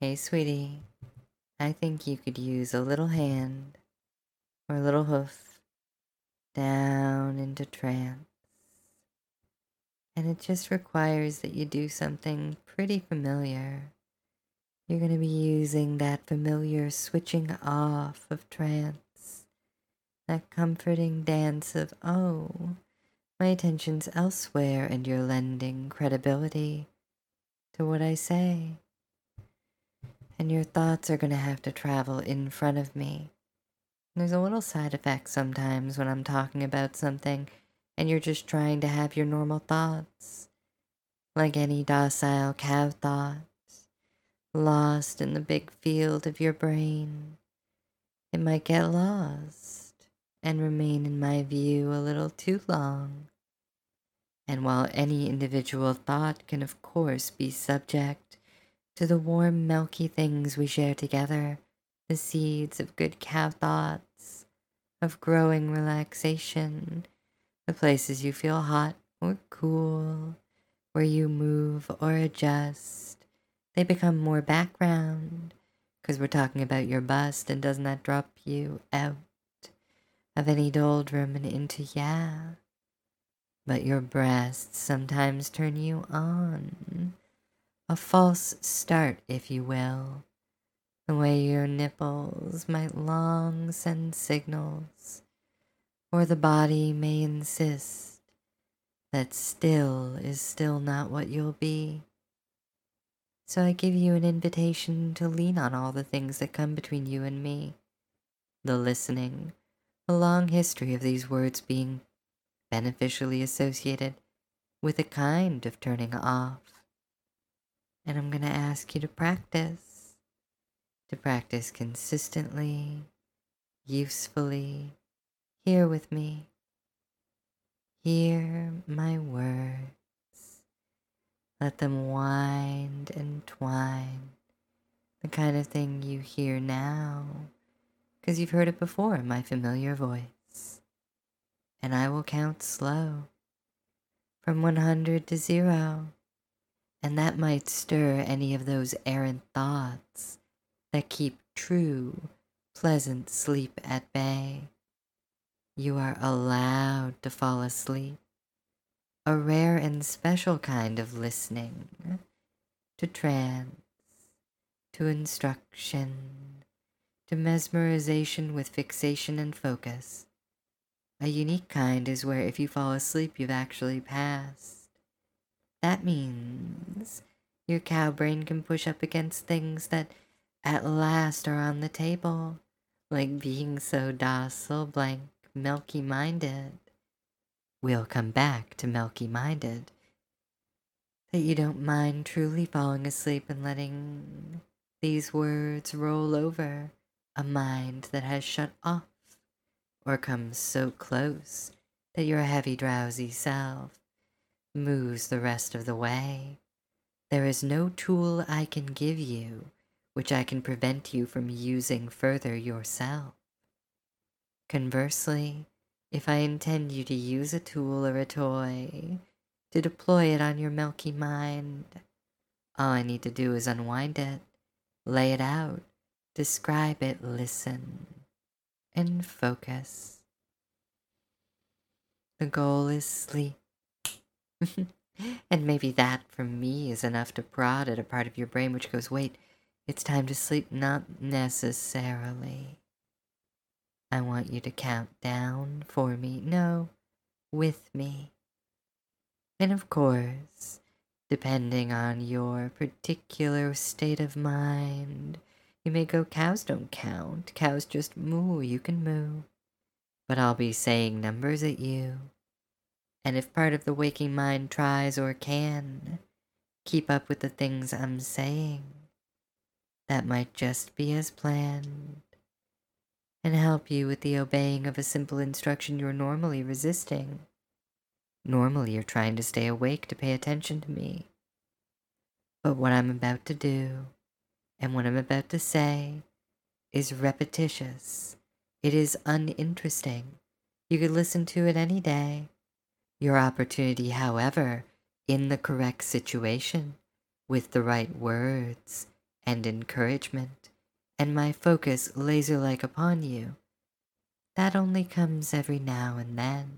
Hey, sweetie, I think you could use a little hand or a little hoof down into trance. And it just requires that you do something pretty familiar. You're going to be using that familiar switching off of trance, that comforting dance of, oh, my attention's elsewhere, and you're lending credibility to what I say. And your thoughts are going to have to travel in front of me. There's a little side effect sometimes when I'm talking about something and you're just trying to have your normal thoughts, like any docile cow thoughts, lost in the big field of your brain. It might get lost and remain in my view a little too long. And while any individual thought can of course be subject to the warm, milky things we share together, the seeds of good cow thoughts, of growing relaxation, the places you feel hot or cool, where you move or adjust, they become more background because we're talking about your bust, and doesn't that drop you out of any doldrum and into yeah? But your breasts sometimes turn you on, a false start, if you will, the way your nipples might long send signals, or the body may insist that still is still not what you'll be. So I give you an invitation to lean on all the things that come between you and me, the listening, a long history of these words being beneficially associated with a kind of turning off. And I'm going to ask you to practice consistently, usefully. Here with me. Hear my words. Let them wind and twine. The kind of thing you hear now, because you've heard it before in my familiar voice. And I will count slow, from 100 to 0. And that might stir any of those errant thoughts that keep true, pleasant sleep at bay. You are allowed to fall asleep, a rare and special kind of listening, to trance, to instruction, to mesmerization with fixation and focus. A unique kind is where if you fall asleep, you've actually passed. That means your cow brain can push up against things that at last are on the table, like being so docile, blank, milky-minded. We'll come back to milky-minded. That you don't mind truly falling asleep and letting these words roll over a mind that has shut off or comes so close that your heavy, drowsy self moves the rest of the way. There is no tool I can give you which I can prevent you from using further yourself. Conversely, if I intend you to use a tool or a toy, to deploy it on your milky mind, all I need to do is unwind it, lay it out, describe it, listen, and focus. The goal is sleep. And maybe that for me is enough to prod at a part of your brain which goes, wait, it's time to sleep. Not necessarily. I want you to count down for me. No, with me. And of course, depending on your particular state of mind, you may go, cows don't count. Cows just moo. You can moo. But I'll be saying numbers at you. And if part of the waking mind tries or can keep up with the things I'm saying, that might just be as planned and help you with the obeying of a simple instruction you're normally resisting. Normally, you're trying to stay awake to pay attention to me. But what I'm about to do and what I'm about to say is repetitious. It is uninteresting. You could listen to it any day. Your opportunity, however, in the correct situation, with the right words and encouragement, and my focus laser-like upon you, that only comes every now and then.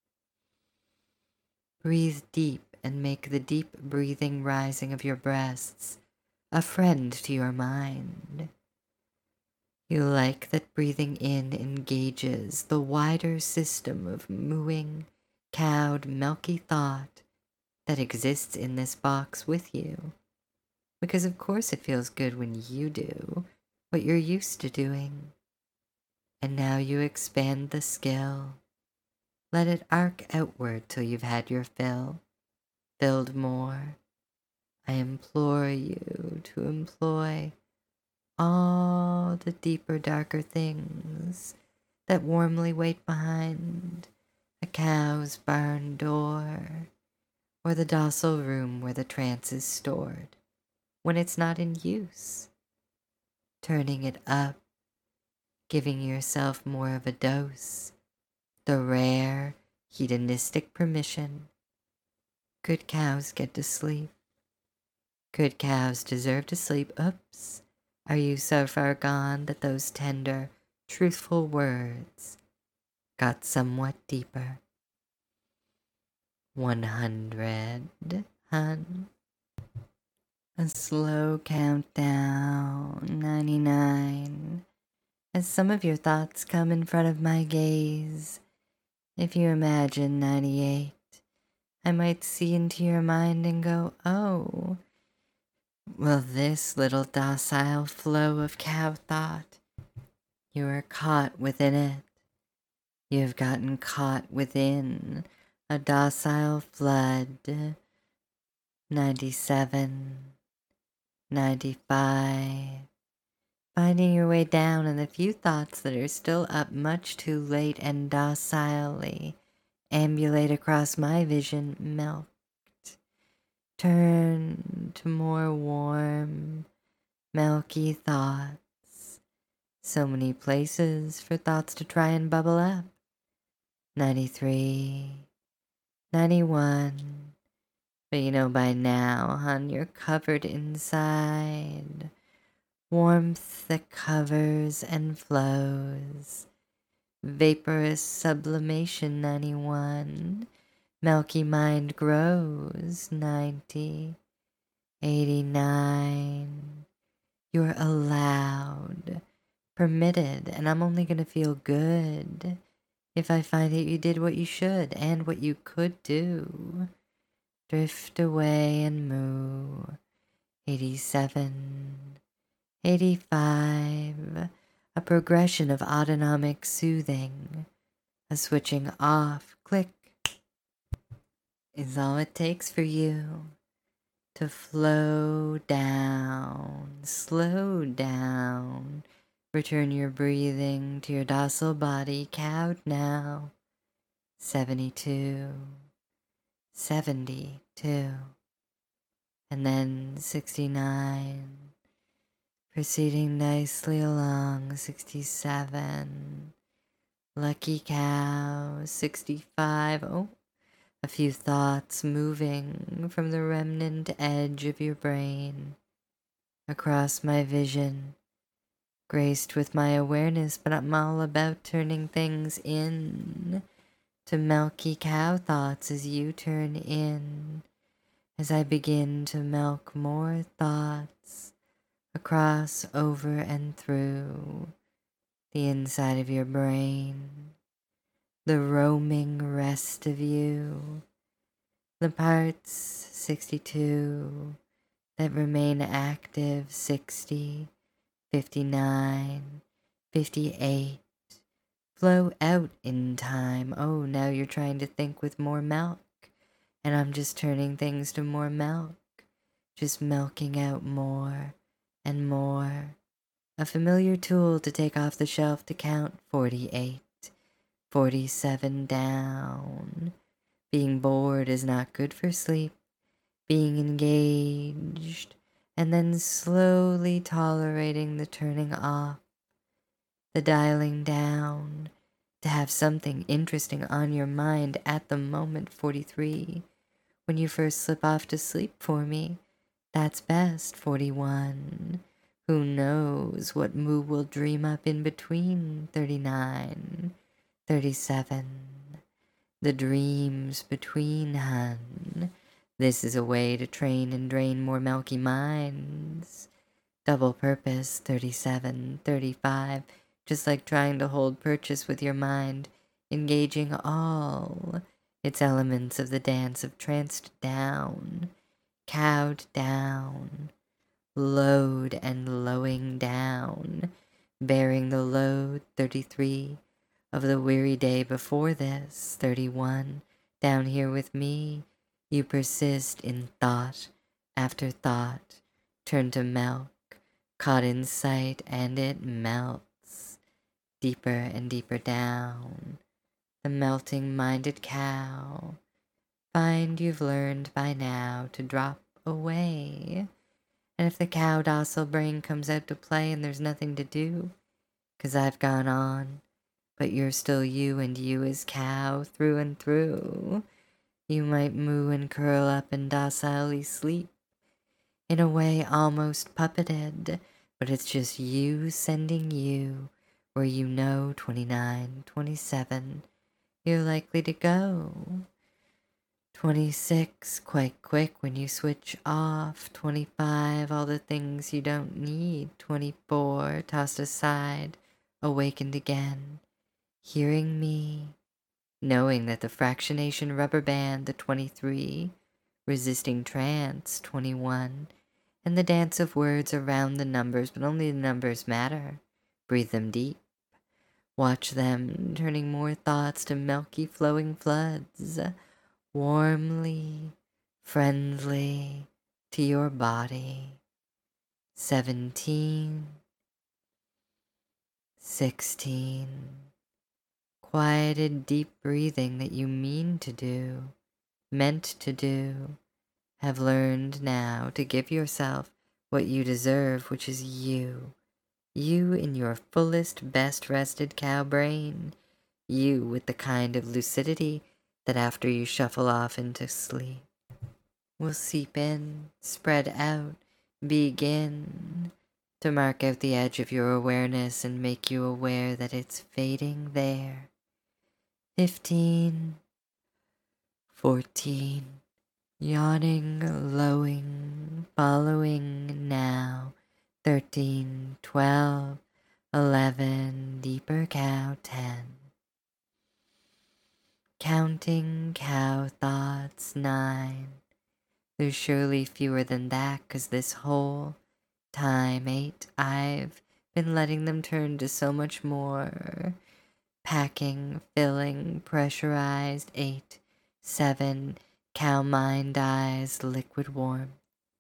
Breathe deep and make the deep breathing rising of your breasts a friend to your mind. You like that breathing in engages the wider system of mooing, cowed, milky thought that exists in this box with you. Because of course it feels good when you do what you're used to doing. And now you expand the skill. Let it arc outward till you've had your fill, filled more. I implore you to employ all the deeper, darker things that warmly wait behind a cow's barn door, or the docile room where the trance is stored when it's not in use. Turning it up, giving yourself more of a dose, the rare, hedonistic permission. Good cows get to sleep. Good cows deserve to sleep. Oops. Are you so far gone that those tender, truthful words got somewhat deeper? 100, hun. A slow countdown, 99. As some of your thoughts come in front of my gaze, if you imagine 98, I might see into your mind and go, oh, well, this little docile flow of cow thought, you are caught within it. You have gotten caught within a docile flood. 97, 95. Finding your way down, and the few thoughts that are still up much too late and docilely ambulate across my vision melt. Turn to more warm, milky thoughts. So many places for thoughts to try and bubble up. 93, 91. But you know by now, hon, you're covered inside. Warmth that covers and flows. Vaporous sublimation, 91. Milky mind grows, 90. 89. You're allowed, permitted, and I'm only going to feel good if I find that you did what you should and what you could do. Drift away and moo. 87. 85. A progression of autonomic soothing. A switching off, click, is all it takes for you to flow down, slow down. Return your breathing to your docile body, cowed now. 72, 72, and then 69, proceeding nicely along, 67, lucky cow, 65, oh, a few thoughts moving from the remnant edge of your brain across my vision, graced with my awareness, but I'm all about turning things in to milky cow thoughts as you turn in, as I begin to milk more thoughts across, over, and through the inside of your brain, the roaming rest of you, the parts 62 that remain active, 60, 59, 58, flow out in time. Oh, now you're trying to think with more milk, and I'm just turning things to more milk, just milking out more and more. A familiar tool to take off the shelf to count 48, 47 down. Being bored is not good for sleep. Being engaged, and then slowly tolerating the turning off, the dialing down, to have something interesting on your mind at the moment, 43. When you first slip off to sleep for me, that's best, 41. knows what moo will dream up in between 39, 37. The dreams between, hun. This is a way to train and drain more milky minds. Double purpose, 37, 35, just like trying to hold purchase with your mind, engaging all its elements of the dance of tranced down, cowed down, load and lowing down, bearing the load, 33, of the weary day before this, 31, down here with me, you persist in thought after thought, turn to milk, caught in sight, and it melts, deeper and deeper down, the melting minded cow, find you've learned by now to drop away, and if the cow docile brain comes out to play and there's nothing to do, 'cause I've gone on, but you're still you, and you is cow through and through. You might moo and curl up and docilely sleep, in a way almost puppeted, but it's just you sending you where you know 29, 27, you're likely to go. 26, quite quick when you switch off. 25, all the things you don't need. 24, tossed aside, awakened again. Hearing me, knowing that the fractionation rubber band, the 23, resisting trance, 21, and the dance of words around the numbers, but only the numbers matter. Breathe them deep. Watch them turning more thoughts to milky flowing floods, warmly, friendly to your body. 17, 16, quieted deep breathing that you mean to do, meant to do, have learned now to give yourself what you deserve, which is you. You in your fullest, best rested cow brain. You with the kind of lucidity that after you shuffle off into sleep will seep in, spread out, begin to mark out the edge of your awareness and make you aware that it's fading there. 15, 14, yawning, lowing, following now. 13, 12, 11, deeper cow, 10. Counting cow thoughts, 9. There's surely fewer than that, 'cause this whole time, 8, I've been letting them turn to so much more. Packing, filling, pressurized, 8, 7, cow mind eyes, liquid warm.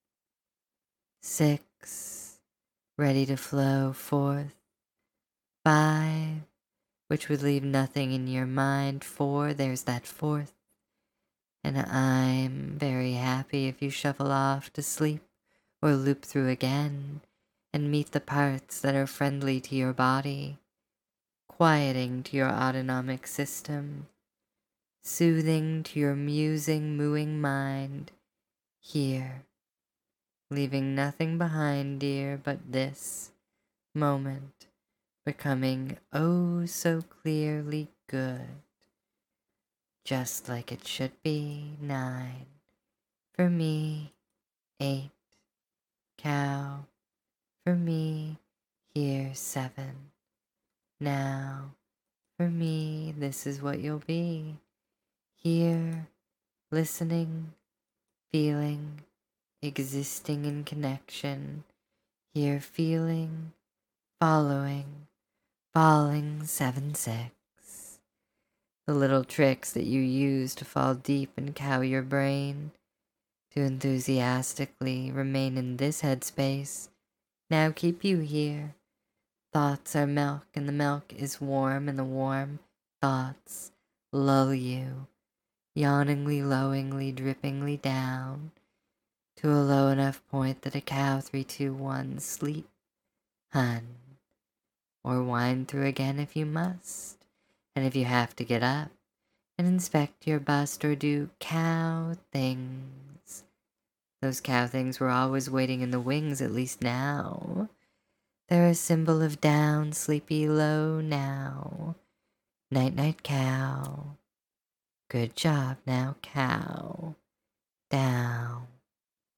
6, ready to flow forth. 5, which would leave nothing in your mind. 4, there's that fourth. And I'm very happy if you shuffle off to sleep or loop through again and meet the parts that are friendly to your body, quieting to your autonomic system, soothing to your musing, mooing mind, here, leaving nothing behind, dear, but this moment becoming oh so clearly good, just like it should be. 9, for me. 8, cow, for me. Here, 7, now, for me. This is what you'll be. Here, listening, feeling, existing in connection. Here, feeling, following, falling. 7, 6. The little tricks that you use to fall deep and cow your brain, to enthusiastically remain in this headspace, now keep you here. Thoughts are milk, and the milk is warm, and the warm thoughts lull you, yawningly, lowingly, drippingly down, to a low enough point that a cow 3, 2, 1, sleep, hun, or wind through again if you must, and if you have to get up and inspect your bust or do cow things. Those cow things were always waiting in the wings, at least now. They're a symbol of down, sleepy, low now. Night, night, cow. Good job now, cow. Down.